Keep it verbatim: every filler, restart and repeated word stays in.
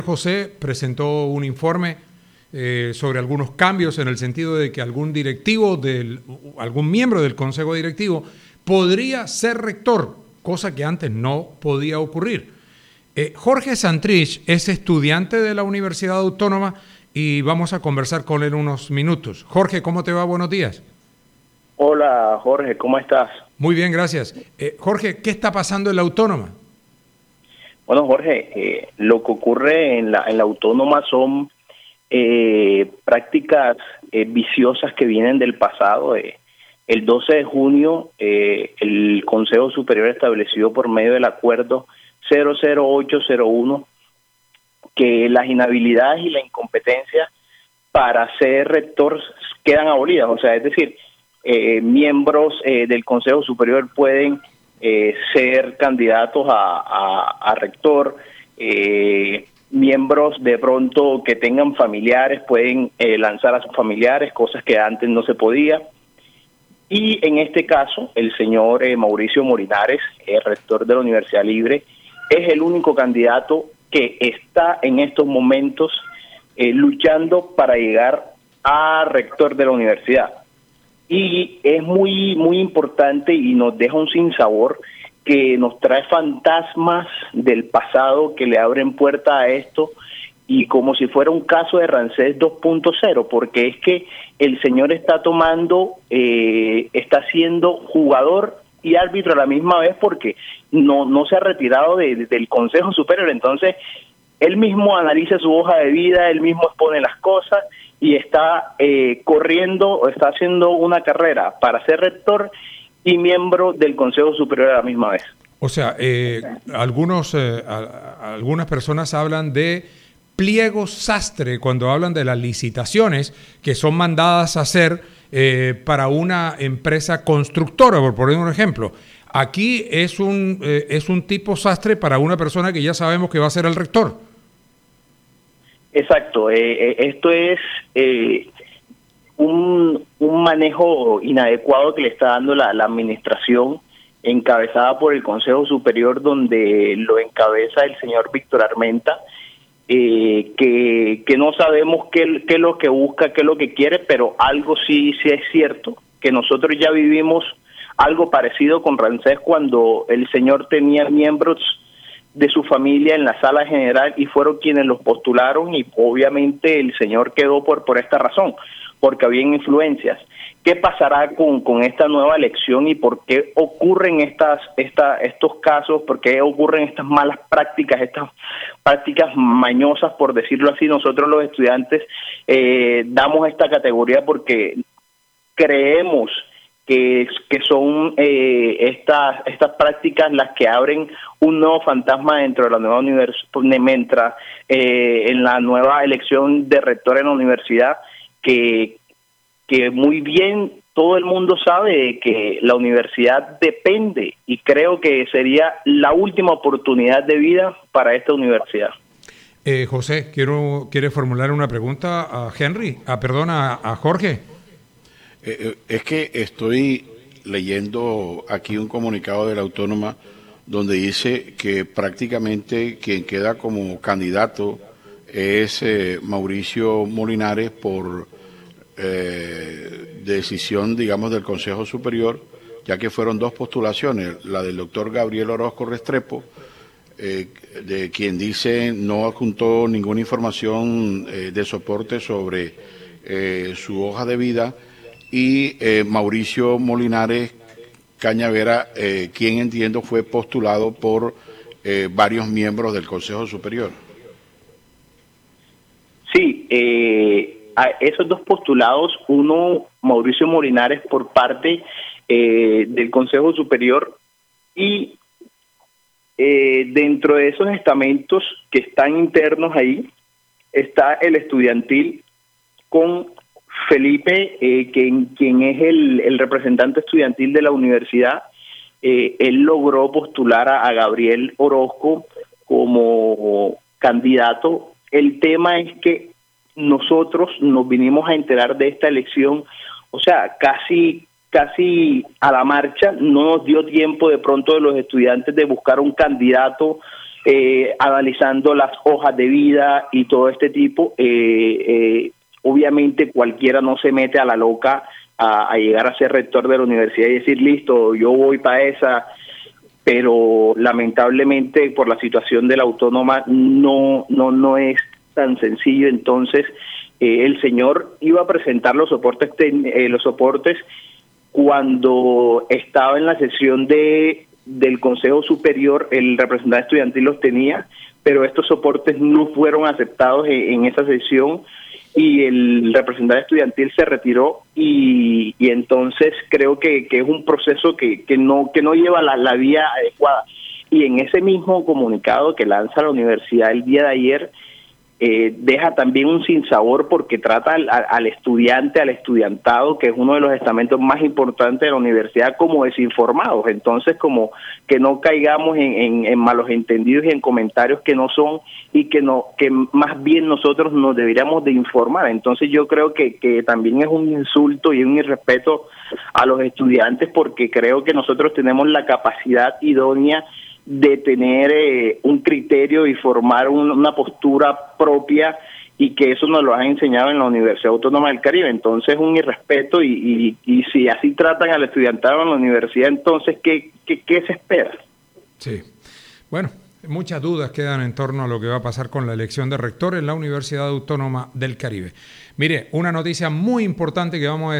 José presentó un informe eh, sobre algunos cambios en el sentido de que algún directivo, del, algún miembro del Consejo Directivo podría ser rector, cosa que antes no podía ocurrir. Eh, Jorge Santrich es estudiante de la Universidad Autónoma y vamos a conversar con él unos minutos. Jorge, ¿cómo te va? Buenos días. Hola Jorge, ¿cómo estás? Muy bien, gracias. Eh, Jorge, ¿qué está pasando en la Autónoma? Bueno, Jorge, eh, lo que ocurre en la, en la Autónoma son eh, prácticas eh, viciosas que vienen del pasado. Eh. El doce de junio, eh, el Consejo Superior estableció por medio del acuerdo cero cero ocho cero uno que las inhabilidades y la incompetencia para ser rector quedan abolidas. O sea, es decir, eh, miembros eh, del Consejo Superior pueden Eh, ser candidatos a, a, a rector, eh, miembros de pronto que tengan familiares pueden eh, lanzar a sus familiares, cosas que antes no se podía. Y en este caso, el señor eh, Mauricio Molinares, el rector de la Universidad Libre, es el único candidato que está en estos momentos eh, luchando para llegar a rector de la universidad. Y es muy muy importante y nos deja un sinsabor que nos trae fantasmas del pasado que le abren puerta a esto y como si fuera un caso de Ramsés dos punto cero, porque es que el señor está tomando, eh, está siendo jugador y árbitro a la misma vez porque no, no se ha retirado de, de, del Consejo Superior. Entonces, él mismo analiza su hoja de vida, él mismo expone las cosas y está eh, corriendo o está haciendo una carrera para ser rector y miembro del Consejo Superior a la misma vez. O sea, eh, algunos, eh, a, algunas personas hablan de pliego sastre cuando hablan de las licitaciones que son mandadas a hacer eh, para una empresa constructora, por poner un ejemplo. Aquí es un, eh, es un tipo sastre para una persona que ya sabemos que va a ser el rector. Exacto, eh, esto es eh, un, un manejo inadecuado que le está dando la, la administración encabezada por el Consejo Superior, donde lo encabeza el señor Víctor Armenta, eh, que, que no sabemos qué, qué es lo que busca, qué es lo que quiere, pero algo sí, sí es cierto, que nosotros ya vivimos algo parecido con Ramsés cuando el señor tenía miembros de su familia en la sala general y fueron quienes los postularon y obviamente el señor quedó por por esta razón, porque habían influencias. ¿Qué pasará con, con esta nueva elección y por qué ocurren estas, esta, estos casos, por qué ocurren estas malas prácticas, estas prácticas mañosas, por decirlo así? Nosotros los estudiantes eh, damos esta categoría porque creemos que, que son eh, estas estas prácticas las que abren un nuevo fantasma dentro de la nueva universidad, mientras eh, en la nueva elección de rector en la universidad, que, que muy bien todo el mundo sabe que la universidad depende y creo que sería la última oportunidad de vida para esta universidad. Eh, José, quiero quiere formular una pregunta a Henry, a perdón, a, a Jorge. Eh, es que estoy leyendo aquí un comunicado de la Autónoma donde dice que prácticamente quien queda como candidato es eh, Mauricio Molinares por eh, decisión, digamos, del Consejo Superior, ya que fueron dos postulaciones, la del doctor Gabriel Orozco Restrepo, eh, de quien dice no adjuntó ninguna información eh, de soporte sobre eh, su hoja de vida, y eh, Mauricio Molinares Cañavera, eh, quien entiendo fue postulado por eh, varios miembros del Consejo Superior. Sí, eh, a esos dos postulados, uno Mauricio Molinares por parte eh, del Consejo Superior y eh, dentro de esos estamentos que están internos ahí está el estudiantil con Felipe, eh, quien, quien es el, el representante estudiantil de la universidad. Eh, él logró postular a, a Gabriel Orozco como candidato. El tema es que nosotros nos vinimos a enterar de esta elección, o sea, casi casi a la marcha, no nos dio tiempo de pronto de los estudiantes de buscar un candidato eh, analizando las hojas de vida y todo este tipo. Eh, eh, obviamente cualquiera no se mete a la loca a, a llegar a ser rector de la universidad y decir, listo, yo voy para esa, pero lamentablemente por la situación de la autónoma no, no, no es tan sencillo. Entonces eh, el señor iba a presentar los soportes, eh, los soportes cuando estaba en la sesión de del Consejo Superior. El representante estudiantil los tenía, pero estos soportes no fueron aceptados en, en esa sesión y el representante estudiantil se retiró y, y entonces creo que, que es un proceso que, que no que no lleva la, la vía adecuada. Y en ese mismo comunicado que lanza la universidad el día de ayer, Eh, deja también un sinsabor porque trata al, al estudiante, al estudiantado, que es uno de los estamentos más importantes de la universidad, como desinformados. Entonces, como que no caigamos en, en, en malos entendidos y en comentarios que no son y que no que más bien nosotros nos deberíamos de informar. Entonces, yo creo que, que también es un insulto y un irrespeto a los estudiantes, porque creo que nosotros tenemos la capacidad idónea de tener eh, un criterio y formar un, una postura propia, y que eso nos lo han enseñado en la Universidad Autónoma del Caribe. Entonces un irrespeto, y, y, y si así tratan al estudiantado en la universidad, entonces ¿qué, qué, qué se espera? Sí, bueno, muchas dudas quedan en torno a lo que va a pasar con la elección de rector en la Universidad Autónoma del Caribe. Mire, una noticia muy importante que vamos a